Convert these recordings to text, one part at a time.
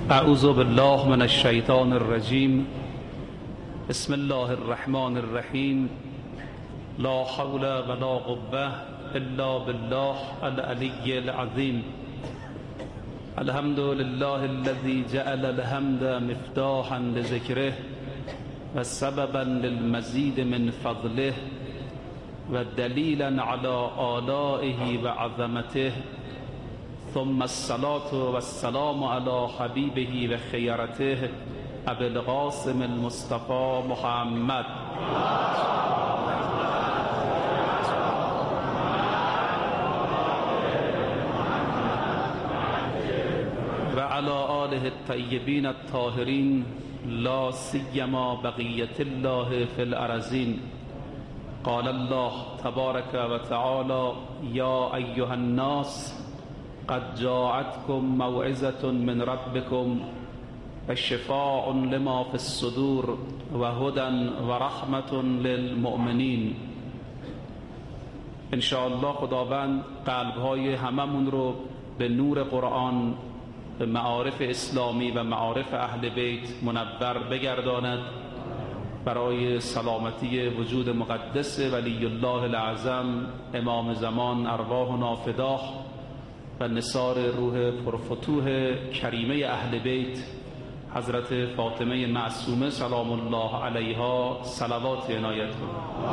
اعوذ بالله من الشیطان الرجیم. بسم الله الرحمن الرحیم. لا حول ولا قوة الا بالله العلی العظیم. الحمد لله الذي جعل الحمد مفتاحا لذكره وسببا للمزيد من فضله ودليلا على آلائه وعظمته، ثم الصلاة والسلام على حبيبه وخيرته أبي القاسم المصطفى محمد وعلى آله الطيبين الطاهرين، لا سيما بقية الله في الأرضين. قال الله تبارك وتعالى: يا أيها الناس قد جاءتكم موعظة من ربكم وشفاء لما في الصدور وهدى ورحمة للمؤمنين. ان شاء الله خداوند قلب‌های هممون رو به نور قرآن، به معارف اسلامی و معارف اهل بیت منور بگرداند، برای سلامتی وجود مقدس ولی الله العظم امام زمان ارواحنا فداه و نثار روح پرفتوح کریمه اهل بیت حضرت فاطمه معصومه سلام الله علیها صلوات عنایت کنید.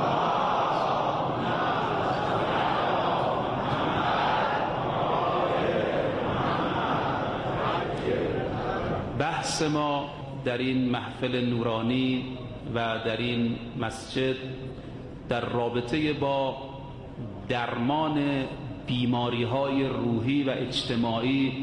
بحث ما در این محفل نورانی و در این مسجد در رابطه با درمان بیماری‌های روحی و اجتماعی،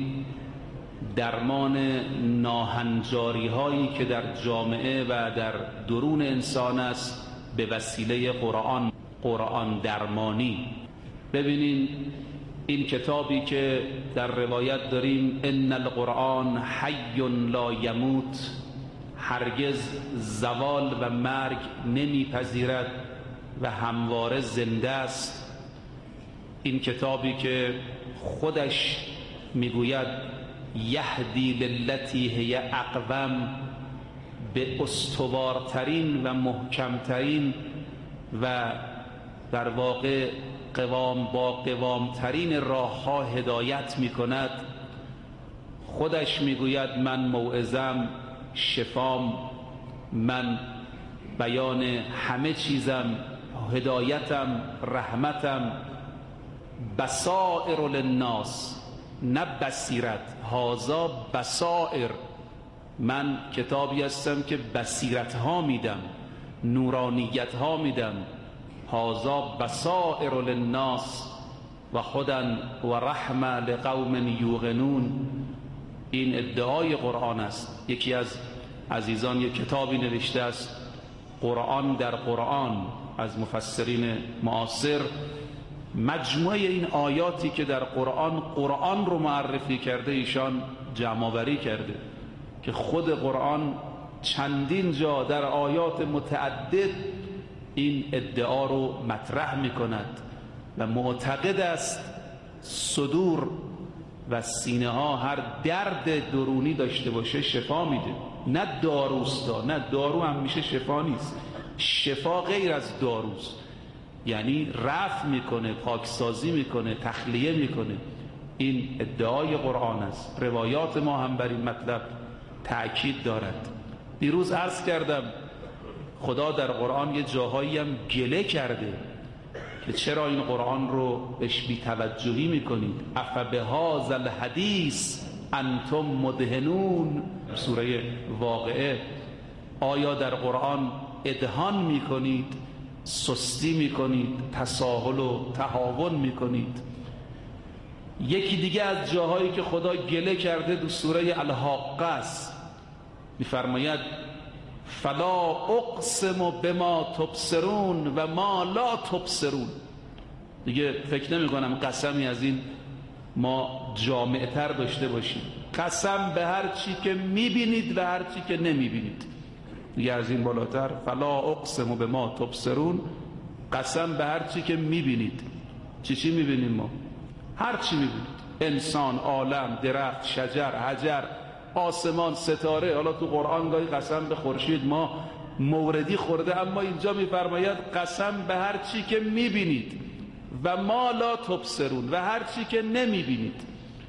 درمان ناهنجاری‌هایی که در جامعه و در درون انسان است به وسیله قرآن درمانی. ببینین این کتابی که در روایت داریم ان القرآن حی لا یموت، هرگز زوال و مرگ نمیپذیرد و همواره زنده است. این کتابی که خودش میگوید یهدی للتی هی اقوم، به استوارترین و محکمترین و در واقع با قوامترین راهها هدایت میکند. خودش میگوید من موعظم، شفام، من بیان همه چیزم، هدایتم، رحمتم، بصائر للناس، نه بصیرت، هازا بصائر. من کتابی هستم که بصیرت ها میدم، نورانیت ها میدم. هازا بصائر للناس و خودن و رحمه لقوم یوقنون. این ادعای قرآن است. یکی از عزیزان یک کتابی نوشته است قرآن در قرآن، از مفسرین معاصر، مجموعه این آیاتی که در قرآن رو معرفی کرده ایشان جمع‌آوری کرده که خود قرآن چندین جا در آیات متعدد این ادعا رو مطرح می کند و معتقد است صدور و سینه ها هر درد درونی داشته باشه شفا میده. نه داروستا، نه دارو هم میشه شفا نیست. شفا غیر از داروست، یعنی رفع میکنه، پاکسازی میکنه، تخلیه میکنه. این ادعای قرآن است. روایات ما هم بر این مطلب تأکید دارد. دیروز عرض کردم خدا در قرآن یه جاهایی هم گله کرده که چرا این قرآن رو بهش بی توجهی میکنید. افبهذا الحدیث انتم مدهنون، سوره واقعه. آیا در قرآن ادهان میکنید، سستی میکنید، تساهل و تهاون میکنید؟ یکی دیگه از جاهایی که خدا گله کرده دو سوره الحاقه است، میفرماید فلا اقسم بما تبصرون و ما لا تبصرون. دیگه فکر نمی کنم قسمی از این ما جامعتر داشته باشیم. قسم به هر چی که میبینید و هر چی که نمیبینید. دیگه از این بالاتر فلا اقسم بما تبصرون، قسم به هر چی که میبینید. چی میبینیم ما؟ هر چی میبینید، انسان، عالم، درخت، شجر، حجر، آسمان، ستاره. حالا تو قرآن گاهی قسم به خورشید ما موردی خورده، اما اینجا میفرماید قسم به هر چی که میبینید و ما لا تبصرون، و هر چی که نمیبینید.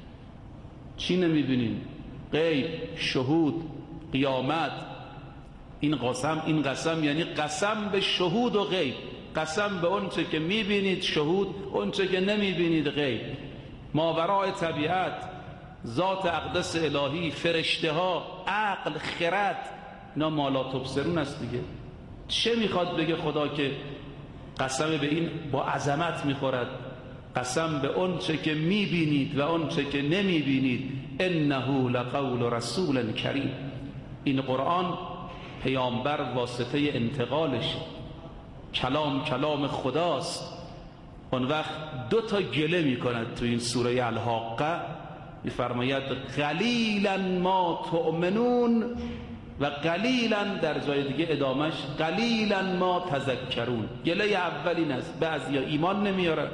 چی نمیبینید؟ غیب، شهود، قیامت. این قسم یعنی قسم به شهود و غیب، قسم به اون چه که میبینید شهود، اون چه که نمیبینید غیب. ماورای طبیعت، ذات اقدس الهی، فرشته ها، عقل، خرد، اینا ما لا تبصرون است دیگه. چه میخواد بگه خدا که قسم به این با عظمت میخورد؟ قسم به اون چه که میبینید و اون چه که نمیبینید. انه لقول رسول کریم. این قرآن پیامبر واسطه انتقالش، کلام خداست. اون وقت دو تا گله میکند تو این سوره الحاقه، میفرماید قلیلا ما تؤمنون و قلیلا، در جای دیگه ادامش قلیلا ما تذکرون. گله اول این است، بعضیا ایمان نمیارن،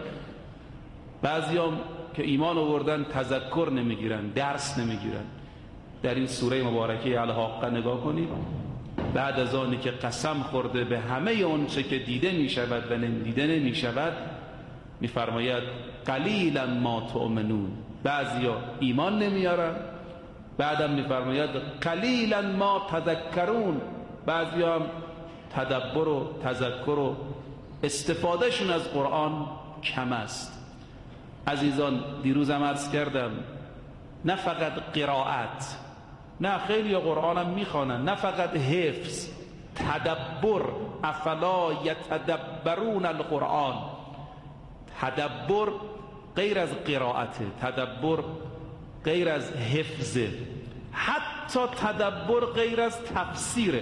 بعضیا که ایمان آوردن تذکر نمیگیرن، درس نمیگیرن. در این سوره مبارکه الحاقه نگاه کنید، بعد از آنی که قسم خورده به همه اون چه که دیده میشود و دیده نمیشود، میفرماید قلیلا ما تؤمنون. بعضیا ایمان نمیارن، بعدم میفرماید قلیلا ما تذکرون. بعضیا هم تدبر و تذکر و استفادهشون از قرآن کم است. عزیزان، دیروزم عرض کردم نه فقط قرائت، نه خیلی قرآنم میخوانن، نه فقط حفظ، تدبر. افلا یتدبرون القرآن. تدبر غیر از قرائته، تدبر غیر از حفظه، حتی تدبر غیر از تفسیره.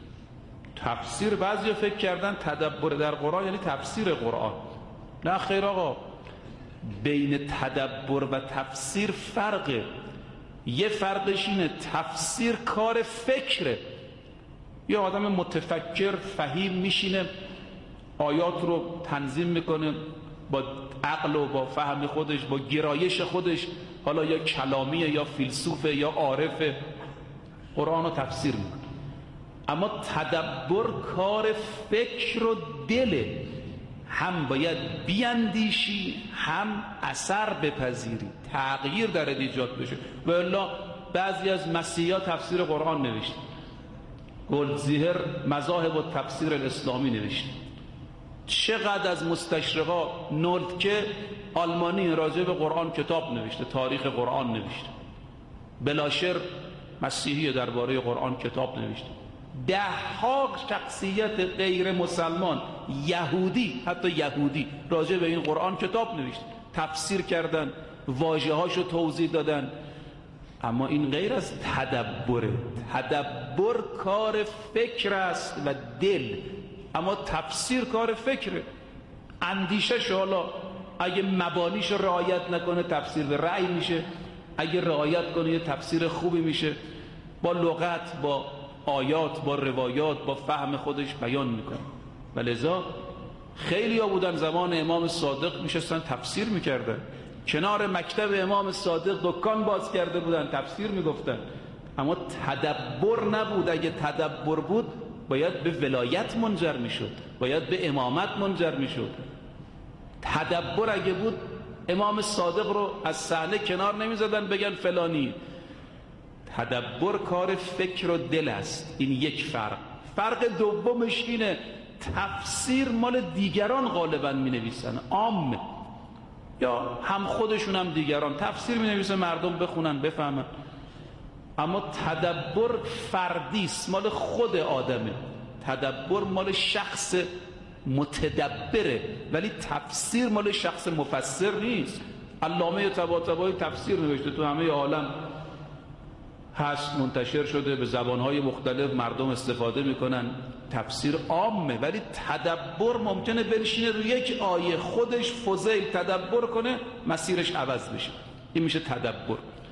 تفسیر، بعضی فکر کردن تدبر در قرآن یعنی تفسیر قرآن. نه خیر آقا، بین تدبر و تفسیر فرقه. یه فرقش اینه تفسیر کار فکره، یه آدم متفکر فهیم میشینه آیات رو تنظیم میکنه با عقل و با فهم خودش، با گرایش خودش، حالا یا کلامیه یا فیلسوفه یا عارفه، قرآن رو تفسیر میکنه. اما تدبر کار فکر و دله، هم باید بیاندیشی، هم اثر بپذیری، تغییر در ایجاد بشه. و الا بعضی از مسیحا تفسیر قرآن نوشت، گلدزیهر مذاهب و تفسیر الاسلامی نوشت. چقدر از مستشرقا، نولتکه آلمانی راجع به قرآن کتاب نوشته، تاریخ قرآن نوشته. بلاشر مسیحی درباره قرآن کتاب نوشته. ده ها شخصیت غیر مسلمان، یهودی، حتی یهودی، راجع به این قرآن کتاب نوشته، تفسیر کردن، واژه هاشو توضیح دادن. اما این غیر از تدبره. تدبر کار فکر است و دل، اما تفسیر کار فکره. اندیشش حالا اگه مبانیش رعایت نکنه تفسیر به رأی میشه، اگه رعایت کنه یه تفسیر خوبی میشه، با لغت، با آیات، با روایات، با فهم خودش بیان میکنه. ولذا خیلی ها بودن زمان امام صادق میشستن تفسیر میکردن، کنار مکتب امام صادق دکان باز کرده بودن تفسیر میگفتن. اما تدبر نبود. اگه تدبر بود باید به ولایت منجر میشد، باید به امامت منجر میشد. تدبر اگه بود امام صادق رو از صحنه کنار نمیزدن بگن فلانی. تدبر کار فکر و دل است. این یک فرق. فرق دومش اینه تفسیر مال دیگران غالبا می نویسن، عام، یا هم خودشون هم دیگران تفسیر می نویسن مردم بخونن بفهمن. اما تدبر فردیست، مال خود آدمه. تدبر مال شخص متدبره، ولی تفسیر مال شخص مفسر نیست. علامه طباطبایی تفسیر نوشته، تو همه عالم هست، منتشر شده، به زبانهای مختلف مردم استفاده میکنن. تفسیر عامه، ولی تدبر ممکنه بنشینه روی یک آیه خودش فضیل تدبر کنه مسیرش عوض بشه. این میشه تدبر.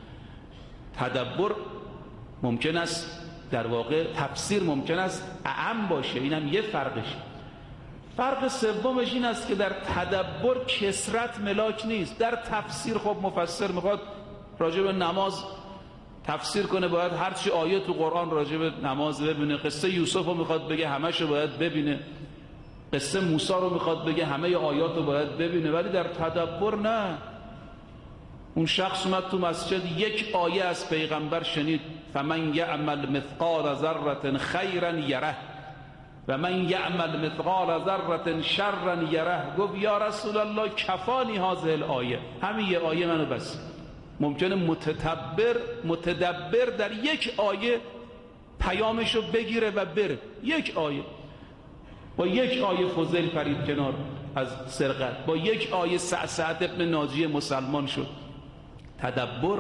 تدبر ممکن است، در واقع تفسیر ممکن است اعم باشه، اینم یه فرقش. فرق سومش این است که در تدبر کثرت ملاک نیست. در تفسیر خب مفسر میخواد راجع به نماز تفسیر کنه باید هرچی آیه تو قرآن راجع به نماز ببینه، قصه یوسف رو میخواد بگه همه‌شو باید ببینه، قصه موسی رو میخواد بگه همه آیات رو باید ببینه، ولی در تدبر نه. اون شخص اومد تو مسجد یک آیه از پیغمبر شنید، فمن یعمل مثقال ذره خیرا یره و من یعمل مثقال ذره شرا یره. گفت یا رسول الله کفانی هذه الآیه، همین یه آیه منو بس. ممکنه متدبر در یک آیه پیامشو بگیره و بره. یک آیه، با یک آیه فضیل پرید کنار از سرقت، با یک آیه سعد ابن ناجی مسلمان شد. تدبر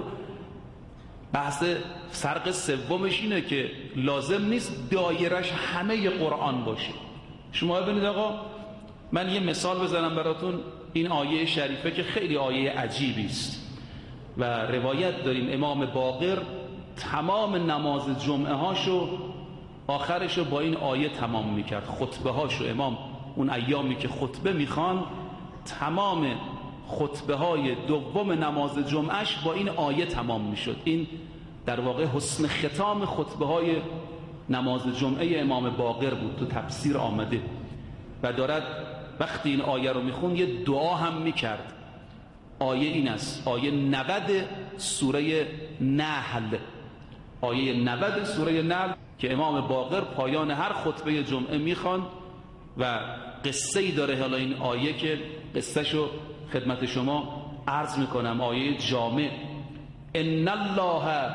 بحث فرق سومش اینه که لازم نیست دایرش همه قرآن باشه. شما ببینید آقا، من یه مثال بزنم براتون. این آیه شریفه که خیلی آیه عجیبی است و روایت داریم امام باقر تمام نماز جمعه هاشو آخرشو با این آیه تمام میکرد. خطبه هاشو امام اون ایامی که خطبه میخوان، تمام خطبه های دوم نماز جمعهش با این آیه تمام میشد. این در واقع حسن ختام خطبه های نماز جمعه امام باقر بود، تو تفسیر آمده. و دارد وقتی این آیه رو میخون یه دعا هم میکرد. آیه این است، آیه 90 سوره نحل، آیه 90 سوره نحل که امام باقر پایان هر خطبه جمعه میخوان و قصه ای داره. حالا این آیه که قصهشو خدمت شما عرض میکنم، آیه جامع: ان الله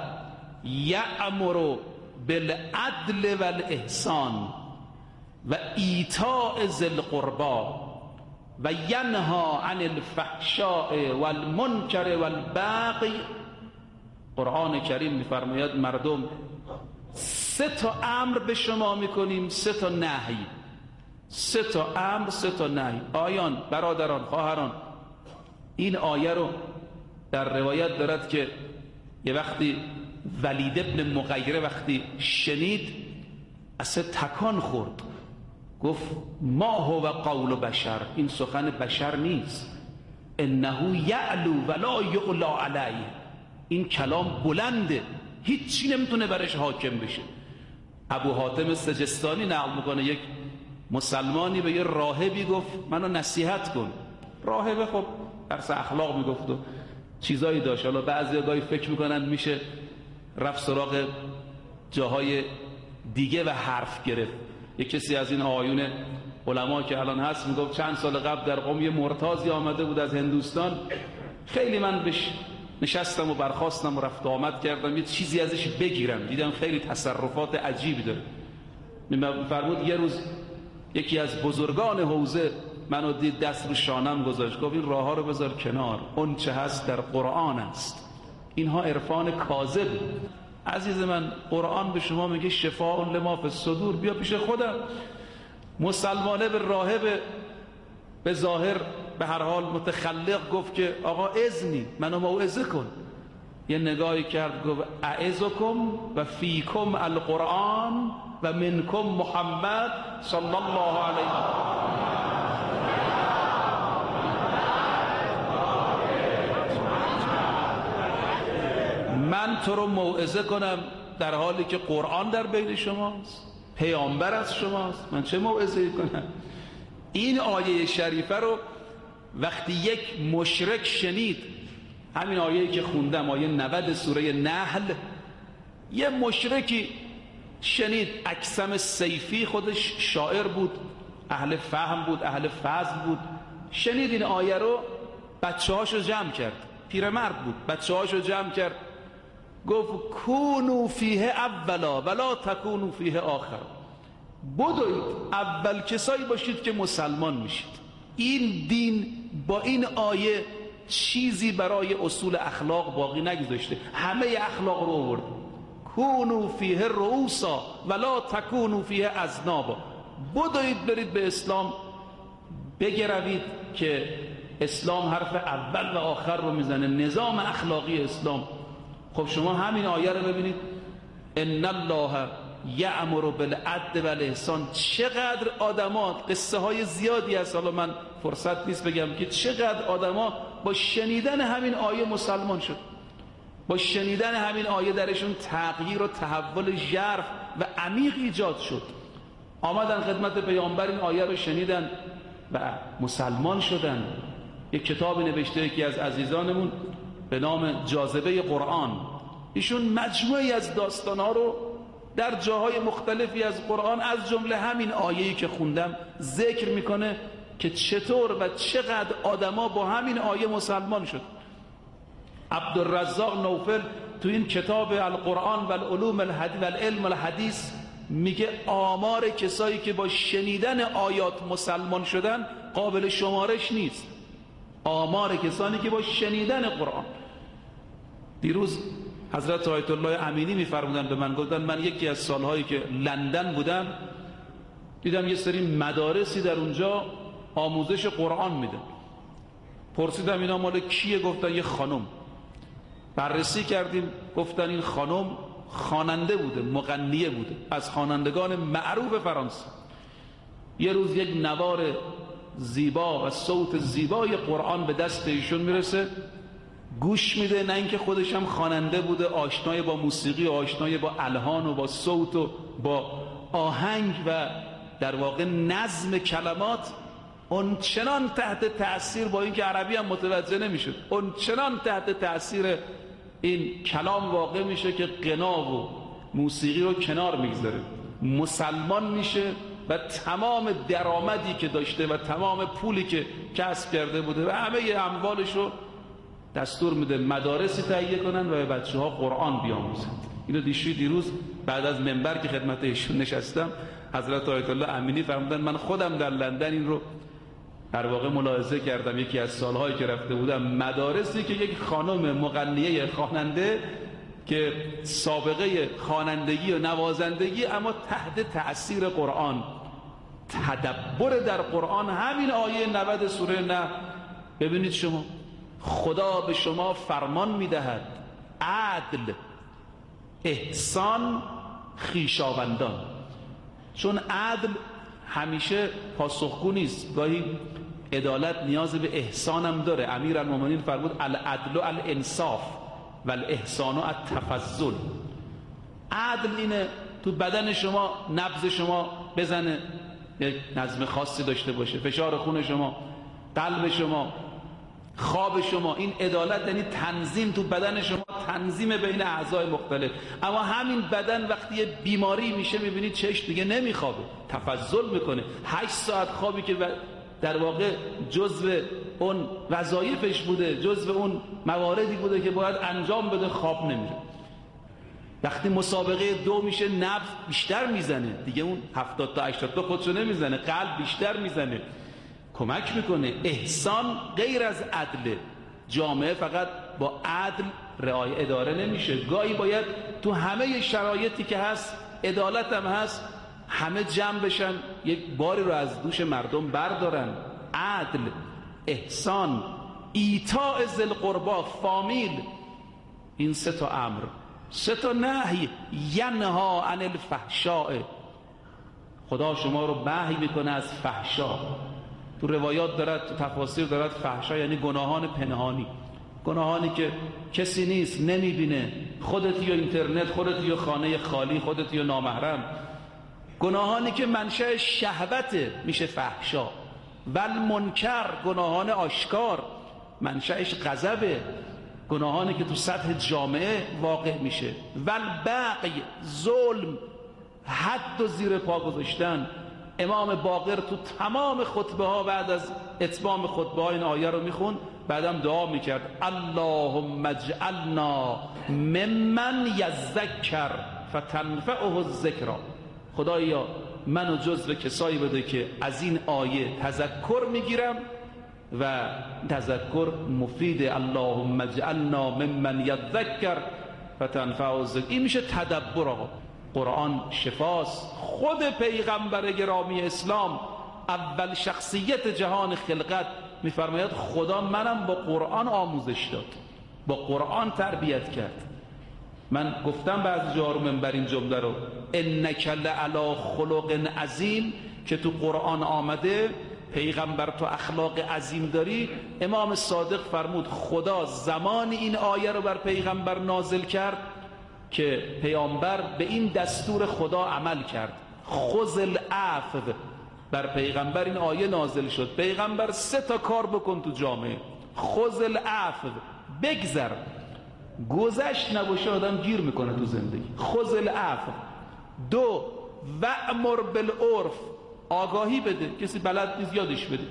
یأمر بالعدل والاحسان و ایتاء ذی القربی و ینها عن الفحشاء والمنکر والبغی. قرآن کریم میفرماید مردم 3 تا امر به شما میکنیم، 3 تا نهی. 3 تا امر، 3 تا نهی. آیان، برادران، خواهران، این آیه رو در روایت دارد که یه وقتی ولید ابن مغیره وقتی شنید اصلا تکان خورد، گفت ما هو قول بشر، این سخن بشر نیست. انه یعلو ولا یعلا علیه، این کلام بلنده، هیچی نمیتونه برش حاکم بشه. ابو حاتم سجستانی نقل میکنه یک مسلمانی به یه راهبی گفت منو نصیحت کن. راهب خب درس اخلاق میگفت و چیزایی داشت. حالا بعضی گاهی فکر میکنن میشه رفت سراغ جاهای دیگه و حرف گرفت. یک کسی از این آقایون علما که الان هست میگفت چند سال قبل در قم یه مرتازی آمده بود از هندوستان، خیلی من بهش نشستم و برخاستم و رفت آمد کردم یه چیزی ازش بگیرم، دیدم خیلی تصرفات عجیبی داره. میفرمود یه روز یکی از بزرگان حوزه منو دید، دست رو شانم گذاشت، گفت این راه ها رو بذار کنار، اون چه هست در قرآن است. اینها عرفان کاذب. عزیز من، قرآن به شما میگه شفاء لما فی الصدور. بیا پیش خودم. مسلمانه به راهب به ظاهر به هر حال متخلق گفت که آقا اذنی منو موعظه کن. یه نگاهی کرد گفت اعظکم و فیکم القرآن و منکم محمد صلی الله علیه. من تو رو موعظه کنم در حالی که قرآن در بین شماست، پیامبر از شماست، من چه موعظه‌ای کنم؟ این آیه شریفه رو وقتی یک مشرک شنید، همین آیه‌ای که خوندم، آیه 90 سوره نحل، یه مشرکی شنید، اکثم سیفی، خودش شاعر بود، اهل فهم بود، اهل فضل بود، شنید این آیه رو، بچه‌هاشو جمع کرد، پیرمرد بود، بچه‌هاشو جمع کرد، گفت کونوا فیه اولا ولا تکونوا فیه آخر. بدوید اول کسایی باشید که مسلمان میشید. این دین با این آیه چیزی برای اصول اخلاق باقی نگذاشته، همه اخلاق رو آورد. کونوا فیه رؤوسا ولا تکونوا فیه اذنابا. بدوید برید به اسلام بگروید که اسلام حرف اول و آخر رو میزنه، نظام اخلاقی اسلام. خب شما همین آیه رو ببینید، ان الله یأمر بالعدل والاحسان. چقدر آدما، قصه های زیادی هست، حالا من فرصت نیست بگم که چقدر آدما با شنیدن همین آیه مسلمان شد، با شنیدن همین آیه درشون تغییر و تحول ژرف و عمیق ایجاد شد. آمدن خدمت پیامبر، این آیه رو شنیدن و مسلمان شدن. یک کتابی نوشته یکی از عزیزانمون به نام جاذبه قرآن. ایشون مجموعی از داستانها رو در جاهای مختلفی از قرآن از جمله همین آیه‌ای که خوندم ذکر میکنه که چطور و چقدر آدما با همین آیه مسلمان شد. عبدالرزاق نوفل تو این کتاب القرآن و العلوم الحدیث و العلم الحدیث میگه آمار کسایی که با شنیدن آیات مسلمان شدن قابل شمارش نیست. آمار کسانی که با شنیدن قرآن. دیروز حضرت آیت الله امینی میفرمودن به من، گفتن من یکی از سالهایی که لندن بودم دیدم یه سری مدارسی در اونجا آموزش قرآن میدن. پرسیدم اینا مال کیه؟ گفتن یه خانم. بررسی کردیم، گفتن این خانم خواننده بوده، مغنیه بوده، از خوانندگان معروف فرانسه. یه روز یک نوار زیبا و صوت زیبای قرآن به دست ایشون میرسه، گوش میده، نه اینکه خودش هم خواننده بوده، آشنای با موسیقی و آشنای با الحان و با صوت و با آهنگ و در واقع نظم کلمات، اون چنان تحت تأثیر، با اینکه عربی هم متوجه نمیشد، اون چنان تحت تأثیر این کلام واقع میشه که غنا و موسیقی رو کنار میگذاره، مسلمان میشه و تمام درآمدی که داشته و تمام پولی که کسب کرده بوده و همه اموالش رو دستور میده مدارسی تهیه کنن و به بچه‌ها قرآن بیاموزند. اینو دیروز بعد از منبر که خدمت ایشون نشستم، حضرت آیت الله امینی فرمودن من خودم در لندن این رو در واقع ملاحظه کردم. یکی از سالهایی که رفته بودم، مدارسی که یک خانم مغنیه خواننده که سابقه خوانندگی و نوازندگی اما تحت تأثیر قرآن، تدبر در قرآن. همین آیه 90 سوره نه، ببینید شما خدا به شما فرمان میدهد عدل، احسان، خویشاوندان. چون عدل همیشه پاسخگو نیست، گاهی عدالت نیاز به احسان هم داره. امیرالمومنین فرمود العدل الانصاف و الاحسان التفضل. عدل اینه تو بدن شما نبض شما بزنه، یک نظم خاصی داشته باشه، فشار خون شما، قلب شما، خواب شما. این عدالت یعنی تنظیم تو بدن شما، تنظیم بین اعضای مختلف. اما همین بدن وقتی یه بیماری میشه میبینید چشم دیگه نمیخوابه، تفضل میکنه. 8 ساعت خوابی که در واقع جزو اون وظایفش بوده، جزو اون مواردی بوده که باید انجام بده، خواب نمیره. وقتی مسابقه 2 میشه نبض بیشتر میزنه دیگه، اون 70 تا 80 تا خودشو نمیزنه، قلب بیشتر میزنه، کمک میکنه. احسان غیر از عدل. جامعه فقط با عدل اداره نمیشه، گاهی باید تو همه شرایطی که هست عدالت هم هست، همه جمع بشن یک باری رو از دوش مردم بردارن. عدل، احسان، ایتاء ذی القربی، فامیل. این 3 تا امر، 3 تا نهی. ینها عن الفحشاء، خدا شما رو نهی میکنه از فحشا. تو روایات دارد، تو تفاسیر دارد، فحشا یعنی گناهان پنهانی، گناهانی که کسی نیست نمیبینه، خودت یا اینترنت، خودت یا خانه خالی، خودت یا نامحرم. گناهانی که منشأ شهوته میشه فحشا. والمنکر، گناهان آشکار منشأش غضبه، گناهانی که تو سطح جامعه واقع میشه. والبغی، ظلم، حد و زیر پا گذاشتن. امام باقر تو تمام خطبه ها بعد از اتمام خطبه ها این آیه رو میخوند، بعدم دعا میکرد اللهم اجعلنا ممن یذکر فتنفعه الذکری. خدایا منو جزو کسایی بده که از این آیه تذکر میگیرم و تذکر مفید. اللهم اجعلنا ممن یذکر فتنفعه الذکری. این میشه تدبر. آقا قرآن شفاست. خود پیغمبر گرامی اسلام، اول شخصیت جهان خلقت، میفرماید خدا منم با قرآن آموزش داد، با قرآن تربیت کرد. من گفتم بعضی جاها رو منبر این جمله رو، انک لعلی خلق عظیم، که تو قرآن آمده پیغمبر تو اخلاق عظیم داری، امام صادق فرمود خدا زمان این آیه رو بر پیغمبر نازل کرد که پیامبر به این دستور خدا عمل کرد. خذ العفو، بر پیغمبر این آیه نازل شد پیغمبر 3 تا کار بکن تو جامعه. خذ العفو، بگذر، گذشت نباشه آدم گیر میکنه تو زندگی. خذ العفو. 2 وأمر بالعرف، آگاهی بده، کسی بلد نیست یادش بده.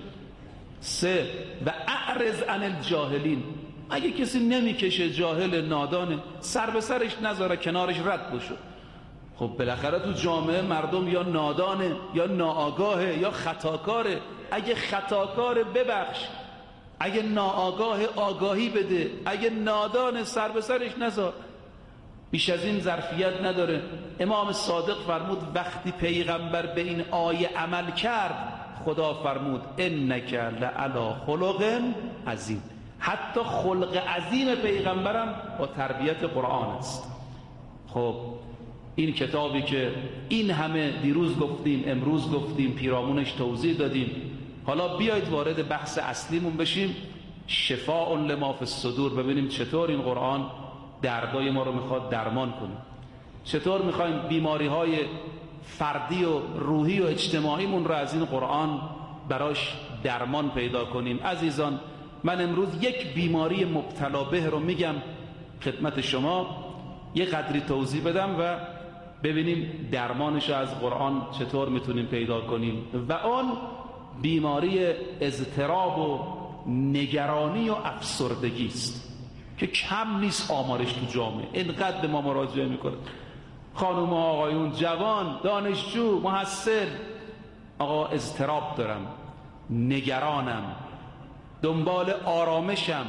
3 و اعرض عن الجاهلین، اگه کسی نمیکشه جاهل نادانه سر به سرش نذاره، کنارش رد بشو. خب بالاخره تو جامعه مردم یا نادانه یا ناآگاهه یا خطاکاره. اگه خطاکاره ببخش، اگه ناآگاه آگاهی بده، اگه نادانه سر به سرش نذار. بیش از این ظرفیت نداره. امام صادق فرمود وقتی پیغمبر به این آیه عمل کرد خدا فرمود انک لعلی خلق عظیم. حتی خلق عظیم پیغمبرم با تربیت قرآن است. خب این کتابی که این همه دیروز گفتیم، امروز گفتیم، پیرامونش توضیح دادیم، حالا بیایید وارد بحث اصلیمون بشیم. شفاء لما فی الصدور، ببینیم چطور این قرآن دردای ما رو میخواد درمان کنه، چطور میخوایم بیماری های فردی و روحی و اجتماعیمون رو از این قرآن براش درمان پیدا کنیم. عزیزان من امروز یک بیماری مبتلا به رو میگم خدمت شما، یه قدری توضیح بدم و ببینیم درمانش رو از قرآن چطور میتونیم پیدا کنیم. و آن بیماری اضطراب و نگرانی و افسردگی است که کم نیست آمارش تو جامعه، اینقدر به ما مراجعه میکنه. خانم و آقایون، جوان، دانشجو، محصل، آقا اضطراب دارم، نگرانم، دنبال آرامشم،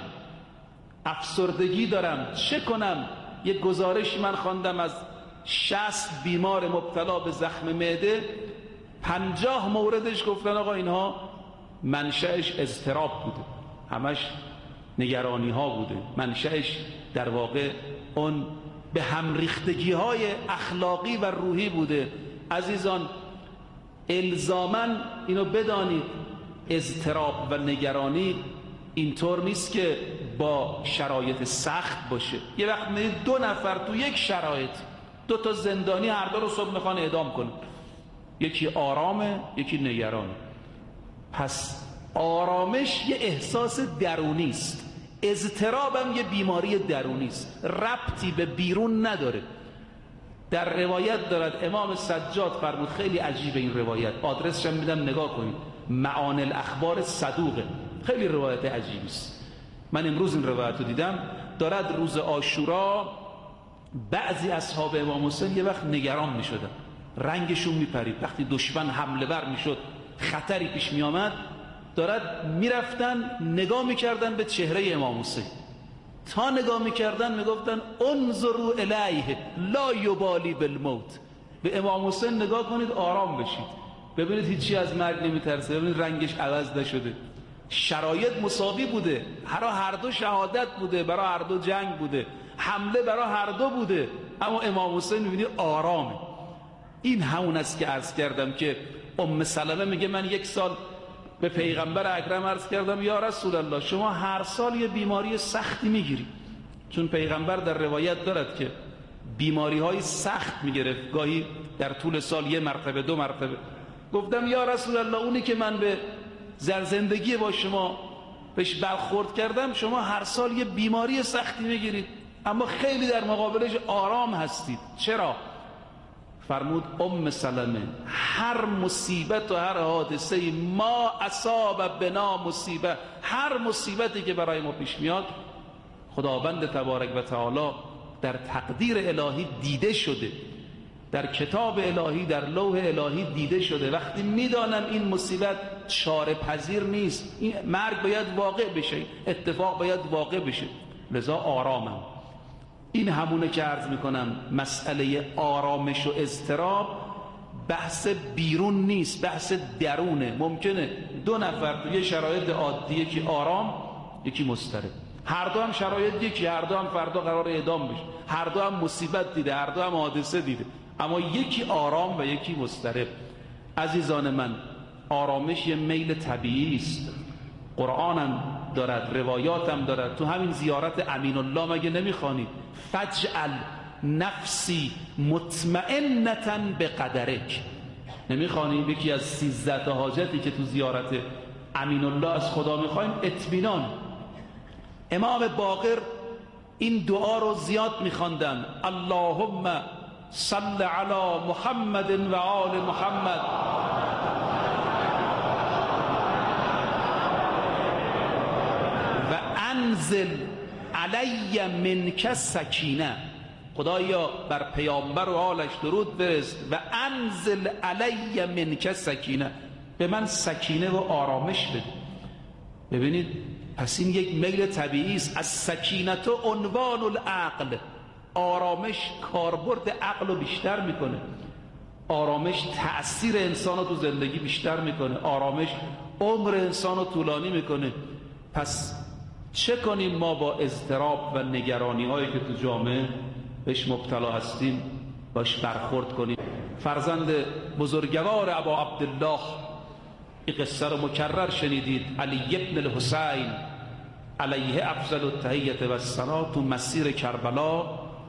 افسردگی دارم، چه کنم؟ یک گزارشی من خواندم از 60 بیمار مبتلا به زخم معده 50 موردش گفتن آقا اینها منشأش اضطراب بوده، همش نگرانی ها بوده، منشأش در واقع اون به هم ریختگی های اخلاقی و روحی بوده. عزیزان الزاماً اینو بدانید، اضطراب و نگرانی اینطور نیست که با شرایط سخت باشه. یه وقت میدید 2 نفر تو یک شرایط، 2 تا زندانی هر دو رو صبح میخوان اعدام کنن، یکی آرامه یکی نگرانه. پس آرامش یه احساس درونی است، اضطرابم یه بیماری درونی است، ربطی به بیرون نداره. در روایت دارد امام سجاد فرمود، خیلی عجیبه این روایت، آدرسش هم میدم نگاه کنید، معانی الاخبار صدوقه، خیلی روایت عجیبی است. من امروز این روایت رو دیدم، دارد روز عاشورا بعضی اصحاب امام حسین یه وقت نگران میشدن، رنگشون میپرید، وقتی دشمن حمله ور میشد، خطری پیش میامد، دارد میرفتن نگاه میکردن به چهره امام حسین، تا نگاه میکردن میگفتن انظروا الیه لا یبالی بالموت، به امام حسین نگاه کنید آرام بشید، ببینید هیچی از مرگ نمیترسه، ببینید رنگش عوض نشده. شرایط مساوی بوده، هر دو شهادت بوده، برای هر دو جنگ بوده، حمله برای هر دو بوده، اما امام حسین میبینید آرامه. این همون است که عرض کردم که ام سلمه میگه من 1 سال به پیغمبر اکرم عرض کردم یا رسول الله شما هر سال یه بیماری سختی میگیری، چون پیغمبر در روایت دارد که بیماری های سخت میگرفت، گاهی در طول سال 1 مرتبه 2 مرتبه. گفتم یا رسول الله اونی که من به زندگی با شما بهش برخورد کردم، شما هر سال یه بیماری سختی میگیرید اما خیلی در مقابلش آرام هستید، چرا؟ فرمود ام سلمه هر مصیبت و هر حادثه ما اصاب بنا مصیبه، هر مصیبتی که برای ما پیش میاد خداوند تبارک و تعالی در تقدیر الهی دیده شده، در کتاب الهی، در لوح الهی دیده شده. وقتی میدانم این مصیبت چاره پذیر نیست، این مرگ باید واقع بشه، اتفاق باید واقع بشه، لذا آرامم. این همونه که عرض میکنم مسئله آرامش و اضطراب بحث بیرون نیست، بحث درونه. ممکنه 2 نفر توی شرایط عادی، یکی آرام یکی مضطرب، هر دو هم شرایط یکی، هر دو هم فردا قرار اعدام بشه، هر دو هم مصیبت دیده، هر دو هم حادثه دیده، اما یکی آرام و یکی مضطرب. عزیزان من آرامش یه میل طبیعی است. قرآن هم دارد، روایات هم دارد. تو همین زیارت امین الله مگه نمیخوانید فجعل نفسی مطمئنة بقدرک؟ نمیخوانید یکی از 13 تا حاجتی که تو زیارت امین الله از خدا میخوایم اطمینان؟ امام باقر این دعا رو زیاد میخواندن: اللهم صل علی محمد و آل محمد و انزل علی منک سکینه. خدایا بر پیامبر و آلش درود برست و انزل علی منک سکینه، به من سکینه و آرامش بده. ببینید پس این یک میل طبیعی است. از سکینت و عنوان العقل، آرامش کاربرد عقل رو بیشتر میکنه، آرامش تأثیر انسان رو تو زندگی بیشتر میکنه، آرامش عمر انسان رو طولانی میکنه. پس چه کنیم ما با اضطراب و نگرانی هایی که تو جامعه بهش مبتلا هستیم باش برخورد کنیم؟ فرزند بزرگوار ابا عبدالله، این قصه رو مکرر شنیدید، علی ابن الحسین علیه افضل التحیة و الثنا، تو مسیر کربلا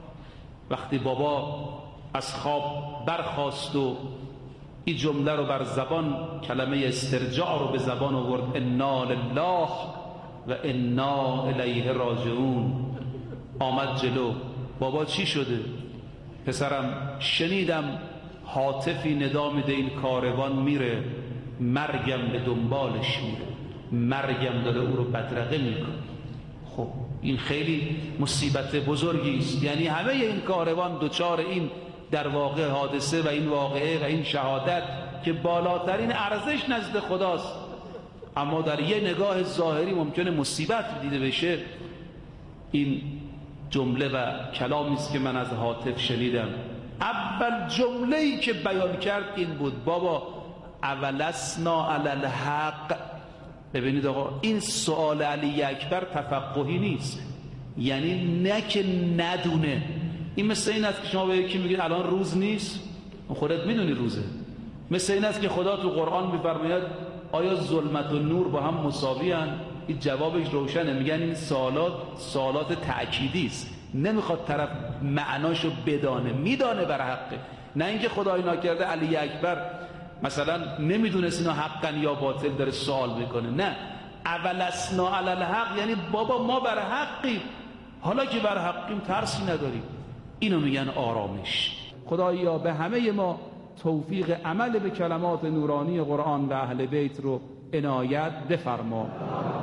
وقتی بابا از خواب برخاست و این جمله رو بر زبان، کلمه استرجاع رو به زبان آورد: انا لله و انا الیه راجعون، آمد جلو. بابا چی شده؟ پسرم شنیدم هاتفی ندا میده این کاروان میره، مرگم به دنبالش میره، مرگم داره او رو بدرقه میکنه. خب این خیلی مصیبت بزرگی است. یعنی همه این کاروان دوچار این در واقع حادثه و این واقعه و این شهادت که بالاترین ارزش نزد خداست، اما در یه نگاه ظاهری ممکنه مصیبت دیده بشه. این جمله و کلامی است که من از هاتف شنیدم. اول جمله‌ای که بیان کرد این بود: بابا اولسنا علی الحق. ببینید آقا، این سؤال علی اکبر تفقهی نیست، یعنی نه که ندونه. این مثل این است که شما به یکی میگید الان روز نیست، خودت میدونی روزه. مثل این است که خدا تو قرآن میفرماید آیا ظلمت و نور با هم مساوی هستند؟ این جوابش روشنه، میگن این سوالات تأکیدی است، نمیخواد طرف معناشو بدانه، میدانه بر حقه. نه اینکه خدای ناکرده علی اکبر مثلا نمیدونست اینا حقا یا باطل داره سوال میکنه. نه، اولسنا علی الحق یعنی بابا ما بر حقیم، حالا که بر حقیم ترسی نداریم. اینو میگن آرامش. خدایا به همه ما توفیق عمل به کلمات نورانی قرآن و اهل بیت رو عنایت بفرما.